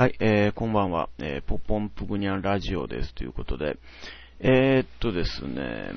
はい、こんばんは、ポポンプグニャンラジオですということで、ですね、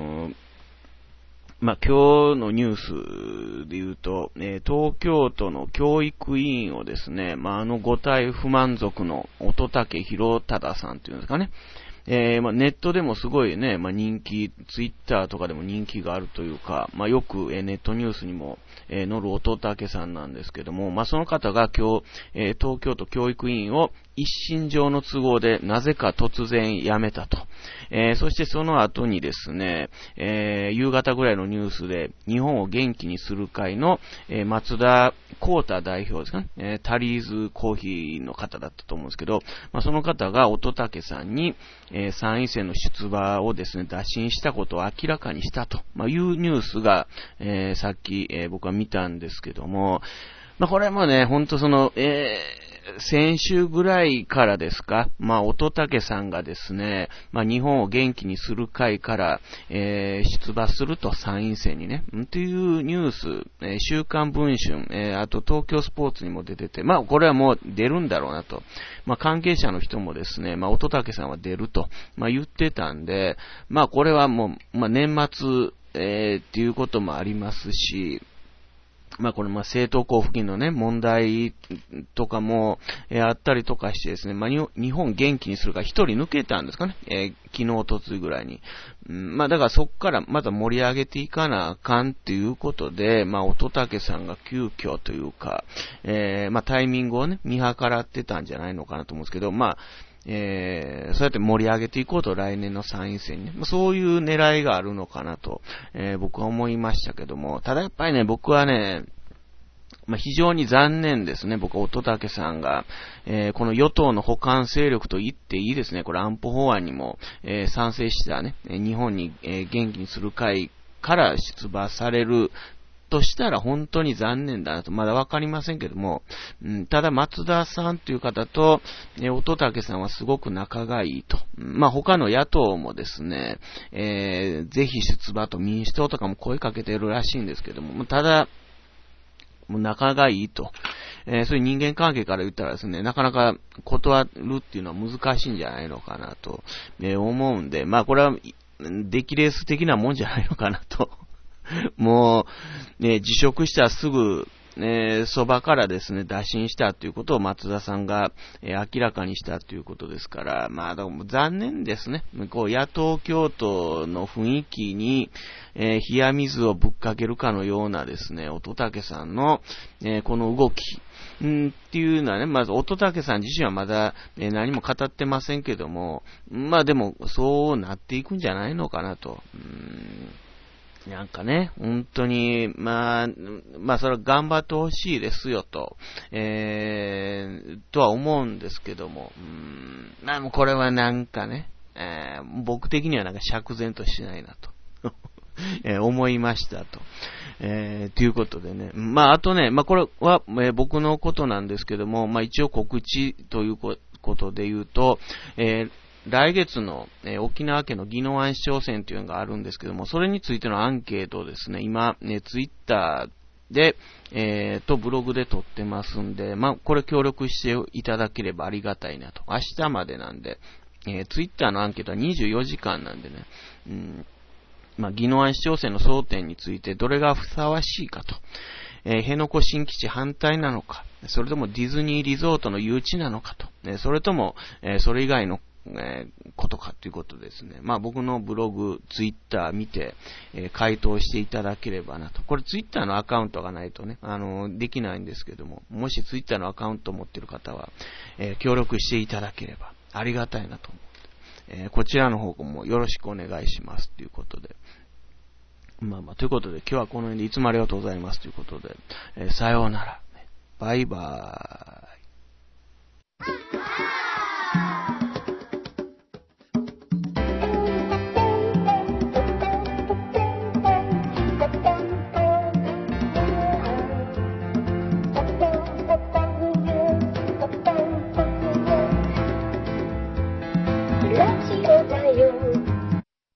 今日のニュースで言うと、東京都の教育委員をですね、五体不満足の乙武宏忠さんっていうんですかね、ネットでもすごいね、人気、ツイッターとかでも人気があるというか、よく、ネットニュースにも、載る乙武さんなんですけども、その方が今日、東京都教育委員を一身上の都合でなぜか突然辞めたと。そしてその後にですね、夕方ぐらいのニュースで日本を元気にする会の、松田光太代表ですかね、タリーズコーヒーの方だったと思うんですけど、その方が乙武さんに、参院選の出馬をですね、打診したことを明らかにしたというニュースが、さっき、僕は見たんですけども、これもね、ほんと先週ぐらいからですか、乙武さんがですね、日本を元気にする会から、出馬すると参院選にね、というニュース、週刊文春、あと東京スポーツにも出てて、これはもう出るんだろうなと。関係者の人もですね、乙武さんは出ると、言ってたんで、これはもう、年末、っていうこともありますし、これ政党交付金のね、問題とかも、あったりとかしてですね、日本元気にするから一人抜けたんですかね、昨日、おとついぐらいに。だからそこからまた盛り上げていかなあかんっていうことで、乙武さんが急遽というか、タイミングをね、見計らってたんじゃないのかなと思うんですけど、そうやって盛り上げていこうと来年の参院選に、そういう狙いがあるのかなと、僕は思いましたけども、ただやっぱりね、僕はね、非常に残念ですね。僕は乙武さんが、この与党の補完勢力と言っていいですね。これ安保法案にも、賛成したね、日本に、元気にする会から出馬されるとしたら本当に残念だなと、まだわかりませんけども、ただ松田さんという方と、乙武さんはすごく仲がいいと。他の野党もですね、ぜひ出馬と民主党とかも声かけてるらしいんですけども、ただ、もう仲がいいと。そういう人間関係から言ったらですね、なかなか断るっていうのは難しいんじゃないのかなと、思うんで、これは、出来レース的なもんじゃないのかなと。もう、辞職したらすぐ、そばからですね、打診したということを松田さんが、明らかにしたということですから、だからもう残念ですね。野党共闘の雰囲気に、冷や水をぶっかけるかのようなですね、乙武さんの、この動き、っていうのはね、まず乙武さん自身はまだ、何も語ってませんけども、でもそうなっていくんじゃないのかなと。なんかね、本当に、それは頑張ってほしいですよと、とは思うんですけども、もうこれはなんかね、僕的にはなんか釈然としないなと、思いましたと、ということでね、あとね、これは、僕のことなんですけども、一応告知ということで言うと、来月の、沖縄県の宜野湾市長選というのがあるんですけども、それについてのアンケートをですね、今、ツイッターで、ブログで撮ってますんで、これ協力していただければありがたいなと。明日までなんで、ツイッターのアンケートは24時間なんでね、宜野湾市長選の争点についてどれがふさわしいかと。辺野古新基地反対なのか、それともディズニーリゾートの誘致なのかと、それとも、それ以外のことかということですね。僕のブログ、ツイッター見て、回答していただければなと。これツイッターのアカウントがないとね、できないんですけども、もしツイッターのアカウントを持っている方は、協力していただければありがたいなと思って、こちらの方もよろしくお願いしますということで。ということで、今日はこの辺でいつもありがとうございますということで、さようなら。バイバーイ。